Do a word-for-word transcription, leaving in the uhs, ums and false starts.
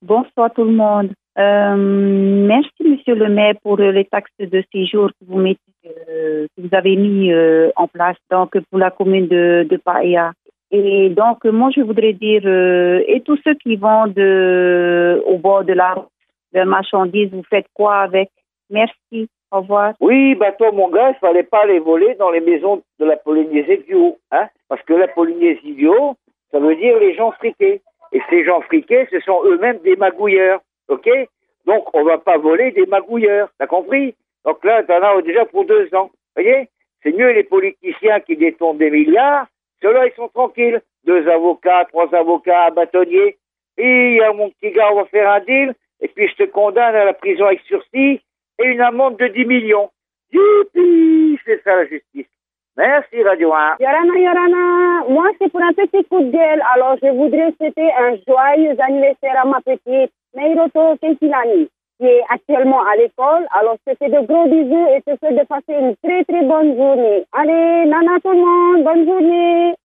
Bonsoir tout le monde. Euh, merci, monsieur le maire, pour les taxes de séjour que vous, mettez, euh, que vous avez mis euh, en place donc, pour la commune de, de Paia. Et donc, moi, je voudrais dire, euh, et tous ceux qui vendent euh, au bord de la route, de marchandises, vous faites quoi avec? Merci. Au revoir. Oui, bah toi, mon gars, il fallait pas les voler dans les maisons de la Polynésie du Haut, hein, parce que la Polynésie du Haut, ça veut dire les gens friqués. Et ces gens friqués, ce sont eux-mêmes des magouilleurs, ok? Donc, on va pas voler des magouilleurs, t'as compris? Donc là, t'en as déjà pour deux ans, voyez? C'est mieux les politiciens qui détournent des milliards, ceux-là, ils sont tranquilles. Deux avocats, trois avocats, un bâtonnier. Et euh, mon petit gars, on va faire un deal, et puis je te condamne à la prison avec sursis, et une amende de dix millions. Youpi, c'est ça la justice. Merci Radio un. Yorana, Yorana, moi c'est pour un petit coup de gueule. Alors je voudrais souhaiter un joyeux anniversaire à ma petite Meiroto Kentilani, qui est actuellement à l'école. Alors je te fais de gros bisous et je te souhaite de passer une très très bonne journée. Allez, nana tout le monde, bonne journée.